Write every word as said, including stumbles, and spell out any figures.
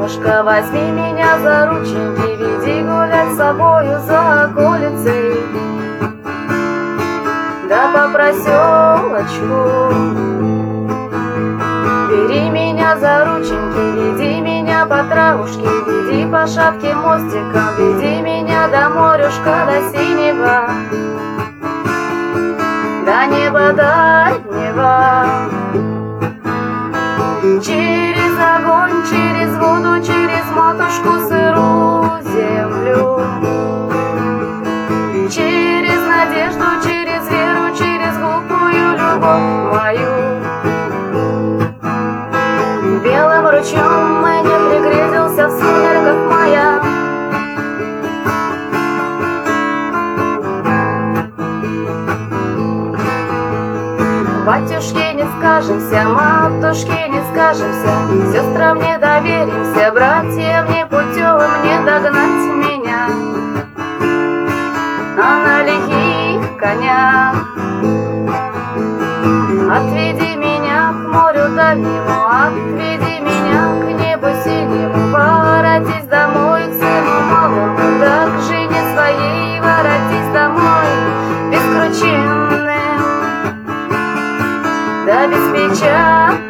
солнышко, возьми меня за рученьки, веди гулять с собою за околицей, да по проселочку. Бери меня за рученьки, веди меня по травушке, веди по шатким мостикам, веди меня до морюшка, до синего, до неба дальнего. Через огонь, через воду, через матушку сырую землю, через надежду, через веру, через глупую любовь мою. Белым ручьем мне пригрезился в сумерках мая. Батюшке не скажемся, матушке не скажемся, сестрам не доверимся, братьям непутевым не догнать меня, а на лихих конях. Отведи меня к морю дальнему, отведи меня к небу синему, воротись домой к сыну малому, да к жене своей воротись домой бескрученным, да без печали.